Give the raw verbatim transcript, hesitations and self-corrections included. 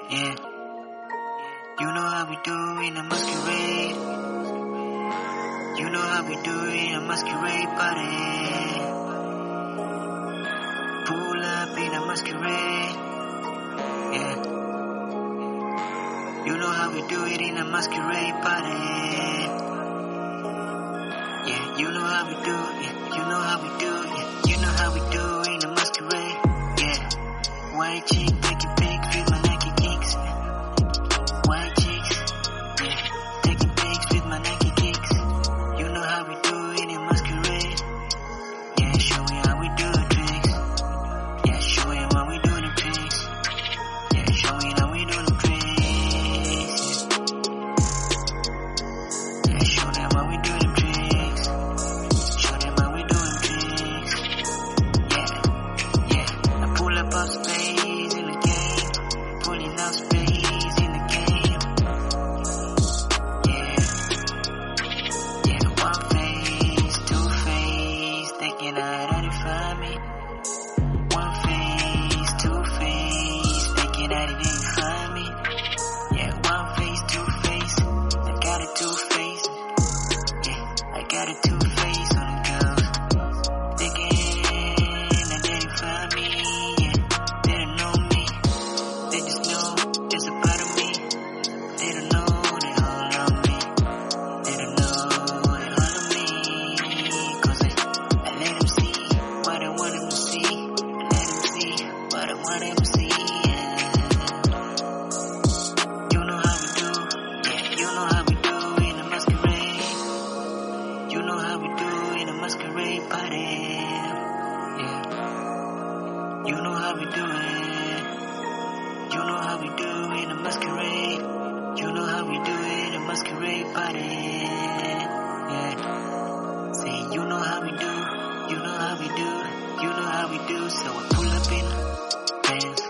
Yeah, you know how we do in a masquerade. You know how we do in a masquerade party. Pull up in a masquerade. Yeah, you know how we do it in a masquerade party. Yeah, you know how we do. Yeah, you know how we do. Yeah, you know how we do in a masquerade. Yeah, white chick taking pics with my Nike kicks. White chicks, yeah, taking pics with my Nike kicks. You know how we do it in masquerade. Yeah, show me how we do the tricks. Yeah, show me how we do the tricks. Yeah, show me how we do the tricks. Yeah, show them how we do the tricks. Show them how we do the tricks. Yeah, yeah. I pull up out space in the game, pulling out space in the game. Yeah, yeah. One face, two face, thinking I'd identify me. One face, two face, thinking that it didn't find me. Yeah, one face, two face, I got a two face. Yeah, I got a two face on the girls. Thinking that they didn't find me. Yeah, they don't know me. They just know there's a part of me. They don't know they all on me. They don't know they all on me. Cause I, I let them see what I want them to see. I let them see what I want them to see. Yeah. You know how we do. Yeah, you know how we do in a masquerade. You know how we do in a masquerade party. Yeah. You know how we do it. You know how we do in a masquerade. You know how we do it in a masquerade party. Yeah. Say you know how we do. You know how we do. You know how we do. So I pull up in Benz.